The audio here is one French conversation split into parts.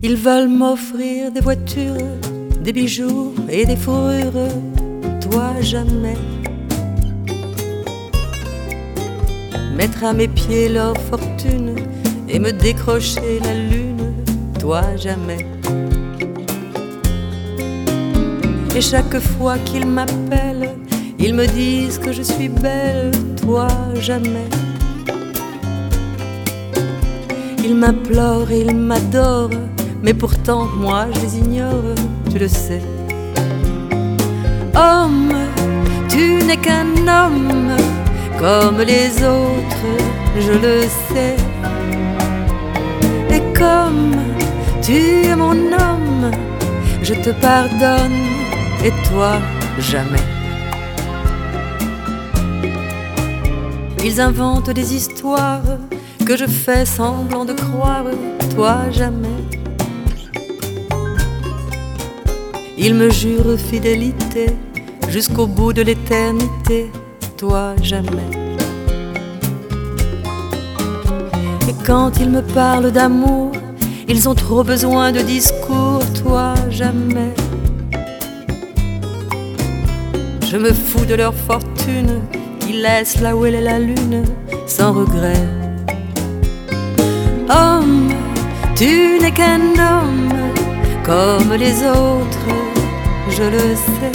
Ils veulent m'offrir des voitures, des bijoux et des fourrures, toi jamais. Mettre à mes pieds leur fortune et me décrocher la lune, toi jamais. Et chaque fois qu'ils m'appellent, ils me disent que je suis belle, toi jamais. Ils m'implorent et ils m'adorent, mais pourtant moi je les ignore, tu le sais. Homme, tu n'es qu'un homme comme les autres, je le sais. Et comme tu es mon homme, je te pardonne, et toi jamais. Ils inventent des histoires que je fais semblant de croire, toi jamais. Ils me jurent fidélité jusqu'au bout de l'éternité, toi jamais. Et quand ils me parlent d'amour, ils ont trop besoin de discours, toi jamais. Je me fous de leur fortune, ils laissent là où elle est la lune, sans regret. Homme, tu n'es qu'un homme comme les autres, je le sais.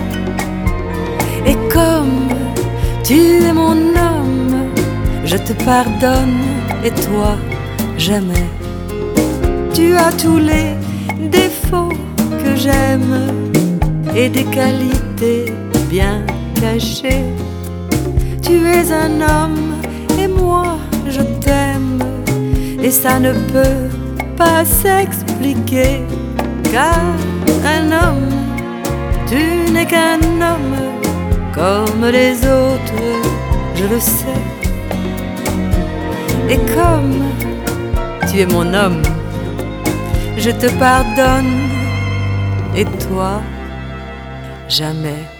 Et comme tu es mon homme, je te pardonne, et toi jamais. Tu as tous les défauts que j'aime et des qualités bien cachées. Tu es un homme et moi je t'aime, et ça ne peut pas s'expliquer. Car un homme, tu n'es qu'un homme comme les autres, je le sais. Et comme tu es mon homme, je te pardonne, et toi jamais.